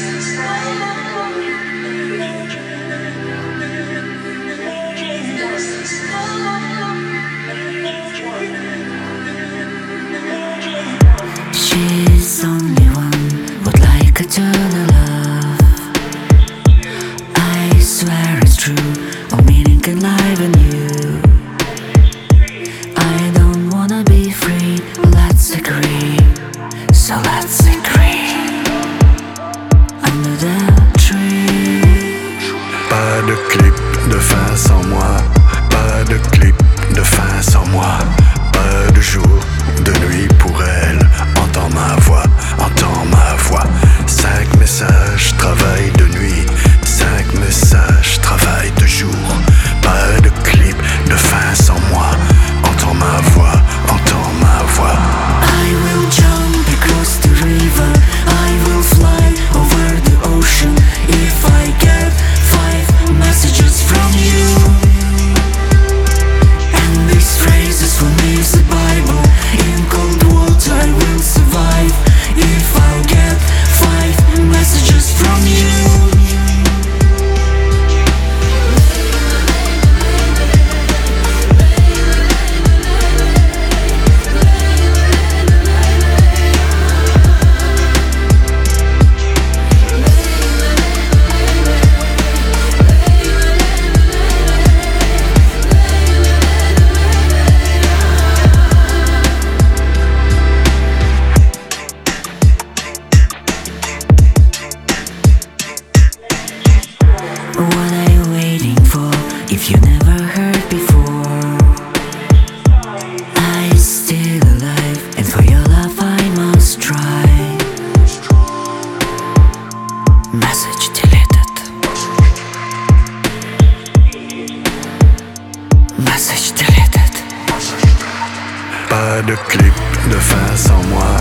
She's only one, would like eternal love. I swear it's true, all meaning can liven you. I don't wanna be free, let's agree. So let's agree. Under the tree. Pas de clip de fin sans moi. Pas de clip de fin sans moi. Pas de jour, de nuit pour elle. Entends ma voix, entends ma voix. 5 messages, travail de nuit. 5 messages, travail de jour. Pas de clip de fin sans moi. Entends ma voix, entends ma voix. I will jump across the river. I will fly over the ocean. If I get 5 messages from you. And these phrases for me is the Bible. In cold water I will survive. If I get 5 messages from you. What are you waiting for if you never heard before? I'm still alive, and for your love I must try. Message deleted. Message deleted. Pas de clip de fin sans moi.